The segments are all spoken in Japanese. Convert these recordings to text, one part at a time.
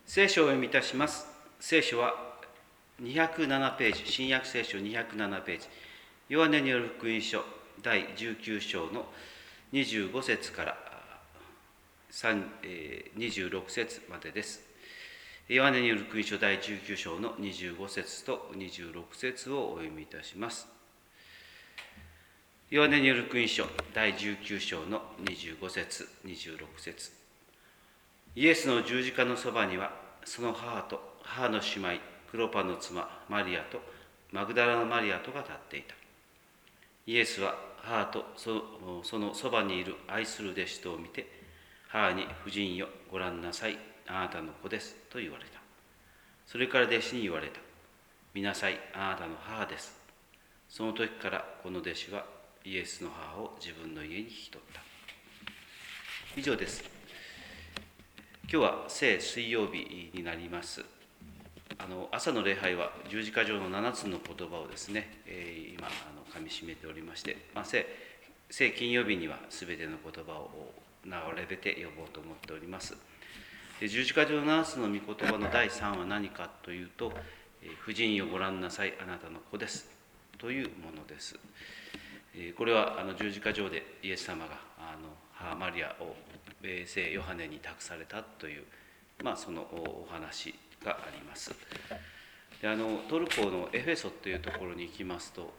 聖書をお読みいたします。聖書は207ページ、新約聖書207ページ、ヨハネによる福音書第19章の25節から26節までです。ヨハネによる福音書第19章の25節と26節をお読みいたします。ヨハネによる福音書第19章の25節、26節。イエスの十字架のそばには、その母と母の姉妹、クロパの妻マリアとマグダラのマリアとが立っていた。イエスは母とそのそばにいる愛する弟子とを見て、母に、夫人よ、ご覧なさい、あなたの子ですと言われた。それから弟子に言われた。見なさい、あなたの母です。その時からこの弟子はイエスの母を自分の家に引き取った。以上です。今日は聖水曜日になります。朝の礼拝は十字架上の7つの言葉をですね、今かみしめておりまして、聖金曜日には全ての言葉を流れて呼ぼうと思っております。十字架上の7つの御言葉の第3は何かというと、夫人よ、ご覧なさい、あなたの子ですというものです。これは十字架上でイエス様が母マリアを聖ヨハネに託されたという、そのお話があります。でトルコのエフェソというところに行きますと、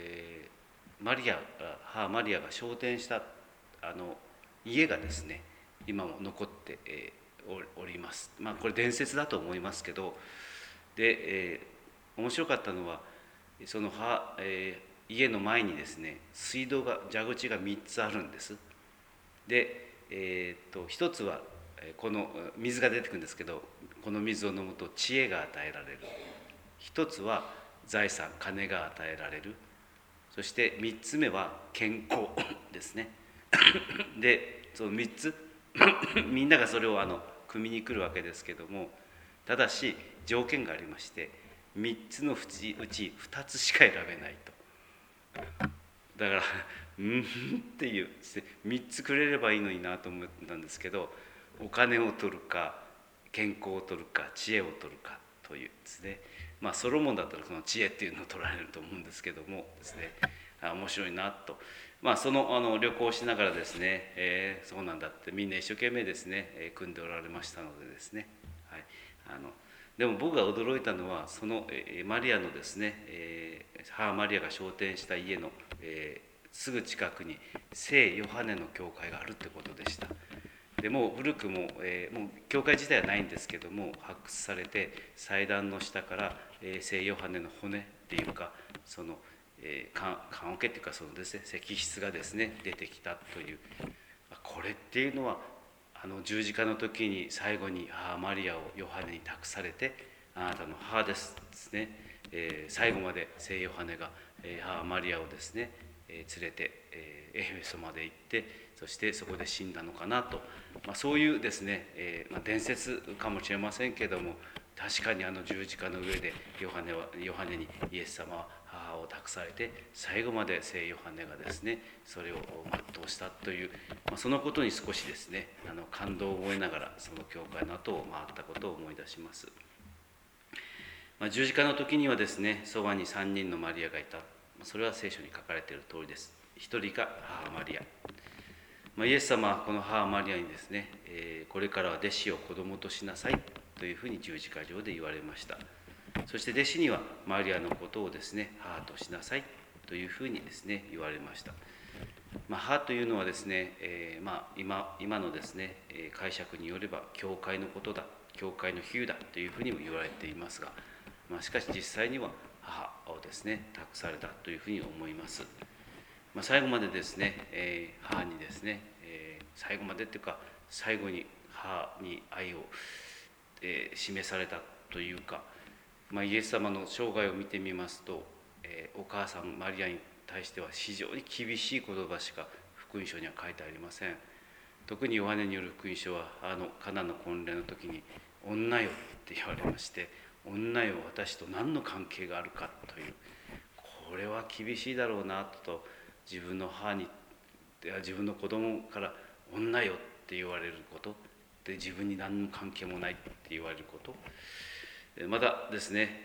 母マリアが昇天した家がですね、今も残っております。これ伝説だと思いますけど、で、面白かったのはその家の前にですね、水道が蛇口が3つあるんです。で、一つはこの水が出てくるんですけど、この水を飲むと知恵が与えられる。一つは財産、金が与えられる。そして3つ目は健康ですね。でその3つみんながそれを汲みに来るわけですけども、ただし条件がありまして、3つのうち2つしか選べないと。だからっていう3つくれればいいのになと思ったんですけど、お金を取るか健康を取るか知恵を取るかというですね、ソロモンだったらその知恵っていうのを取られると思うんですけどもですね、面白いなと、その旅行しながらですね、そうなんだってみんな一生懸命ですね、組んでおられましたのでですね、はい、でも僕が驚いたのはそのマリアのですね、母マリアが昇天した家のすぐ近くに聖ヨハネの教会があるってことでした。でもう古くもう教会自体はないんですけども、発掘されて祭壇の下から聖ヨハネの骨っていうか、その棺桶っていうかそのですね、石室がですね出てきたという、これっていうのは十字架の時に最後に母マリアをヨハネに託されて、あなたの母ですですね、最後まで聖ヨハネが母マリアをですね連れてエフェソまで行って、そしてそこで死んだのかなと、そういうですね、伝説かもしれませんけども、確かに十字架の上でヨハネにイエス様は母を託されて、最後まで聖ヨハネがですねそれを全うしたという、そのことに少しですね感動を覚えながらその教会の後を回ったことを思い出します。十字架の時にはですね、そばに3人のマリアがいた。それは聖書に書かれている通りです。一人が母マリア。イエス様はこの母マリアにですね、これからは弟子を子供としなさいというふうに十字架上で言われました。そして弟子にはマリアのことをですね、母としなさいというふうにですね言われました。母というのはですね、今のですね解釈によれば教会のことだ、教会の比喩だというふうにも言われていますが、しかし実際には母をですね託されたというふうに思います。最後までですね、母にですね、最後までというか最後に母に愛を、示されたというか、イエス様の生涯を見てみますと、お母さんマリアに対しては非常に厳しい言葉しか福音書には書いてありません。特にヨハネによる福音書はカナの婚礼の時に「女よ」って言われまして、女よ、私と何の関係があるかという、これは厳しいだろうなと、自分の母に自分の子供から女よって言われること、 で自分に何の関係もないって言われること、またですね、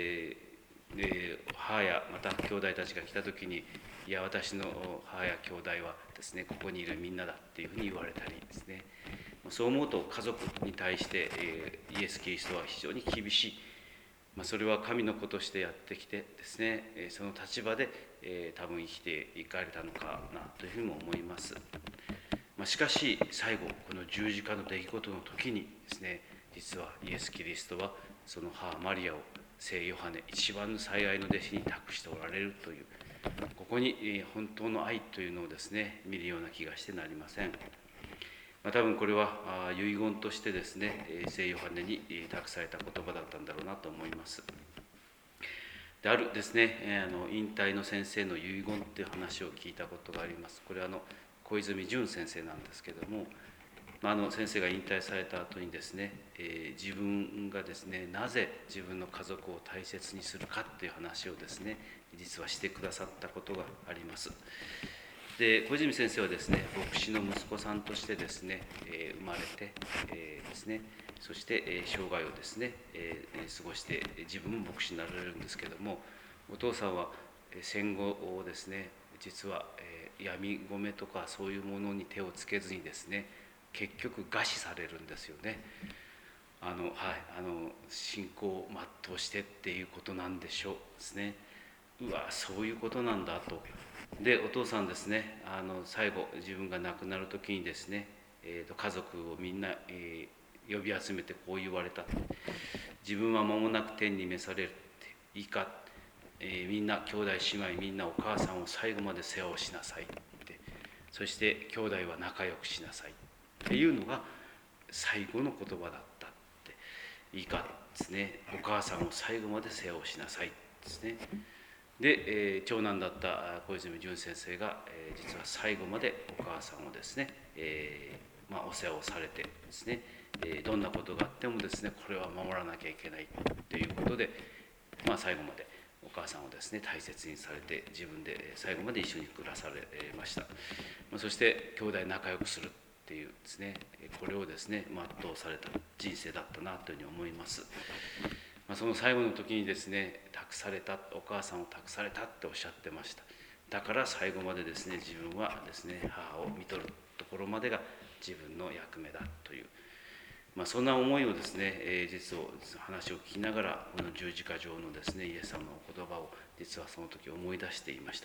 母やまた兄弟たちが来た時に、いや私の母や兄弟はですねここにいるみんなだっていうふうに言われたりですね、そう思うと家族に対して、イエス・キリストは非常に厳しい、それは神の子としてやってきてですね、その立場で、多分生きていかれたのかなというふうにも思います。しかし最後この十字架の出来事の時にですね、実はイエス・キリストはその母マリアを聖ヨハネ一番の最愛の弟子に託しておられるという、ここに本当の愛というのをですね見るような気がしてなりません。多分これは遺言としてですね聖ヨハネに託された言葉だったんだろうなと思います。であるですね引退の先生の遺言っていう話を聞いたことがあります。これは小泉純先生なんですけども、先生が引退された後にですね、自分がですねなぜ自分の家族を大切にするかっていう話をですね実はしてくださったことがあります。で小泉先生はですね牧師の息子さんとしてですね、生まれて、ですねそして生涯をですね、過ごして自分も牧師になられるんですけども、お父さんは戦後をですね実は闇米とかそういうものに手をつけずにですね結局餓死されるんですよね。信仰を全うしてっていうことなんでしょうですね。うわそういうことなんだと。でお父さんですね最後自分が亡くなる時にですね、家族をみんな、呼び集めてこう言われた。自分は間もなく天に召されるっていいか、みんな兄弟姉妹みんなお母さんを最後まで世話をしなさいって、そして兄弟は仲良くしなさいっていうのが最後の言葉だったって、いいかですね、お母さんを最後まで世話をしなさいですね。で、長男だった小泉純先生が、実は最後までお母さんをですね、お世話をされてですね、どんなことがあってもですねこれは守らなきゃいけないということで、最後までお母さんをですね大切にされて自分で最後まで一緒に暮らされました。そして兄弟仲良くするっていうですねこれをですね全うされた人生だったなというふうに思います。その最後の時にですね託された、お母さんを託されたっておっしゃってました。だから最後までですね自分はですね母を看取るところまでが自分の役目だという、そんな思いをですね、実を話を聞きながらこの十字架上のですねイエス様の言葉を実はその時思い出していました。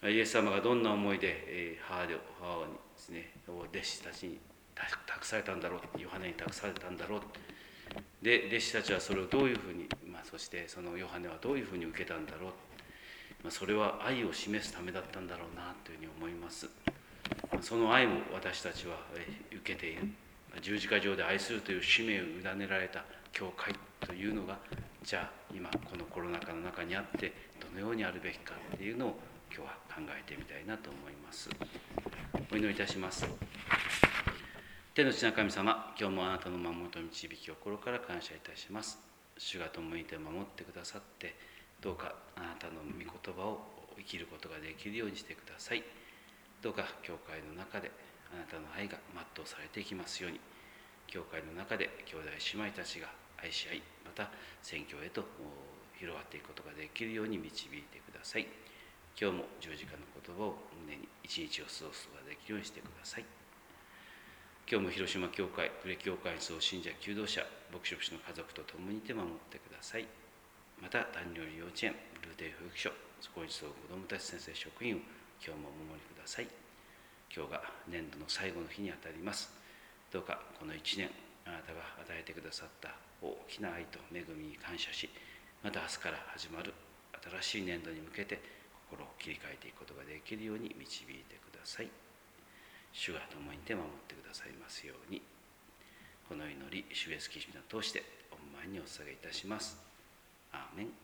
イエス様がどんな思いで母にですね弟子たちに託されたんだろう、ヨハネに託されたんだろう、で弟子たちはそれをどういうふうに、そしてそのヨハネはどういうふうに受けたんだろう、それは愛を示すためだったんだろうなというふうに思います。その愛も私たちは受けている。十字架上で愛するという使命を委ねられた教会というのが、じゃあ今このコロナ禍の中にあってどのようにあるべきかっていうのを今日は考えてみたいなと思います。お祈りいたします。天の父な神様、今日もあなたの守りと導きを心から感謝いたします。主が共にいて守ってくださって、どうかあなたの御言葉を生きることができるようにしてください。どうか教会の中であなたの愛が全うされていきますように、教会の中で兄弟姉妹たちが愛し合い、また宣教へと広がっていくことができるように導いてください。今日も十字架の言葉を胸に一日を過ごすことができるようにしてください。今日も広島教会、呉教会総信者、求道者、牧師の家族と共にいて守ってください。また、単料理幼稚園、ルーテイ保育所、そこに集う子どもたち先生職員を今日もお守りください。今日が年度の最後の日にあたります。どうかこの1年、あなたが与えてくださった大きな愛と恵みに感謝し、また明日から始まる新しい年度に向けて心を切り替えていくことができるように導いてください。主が共にいて守ってくださいますように。この祈り、主イエスキリストを通して御前にお捧げいたします。アーメン。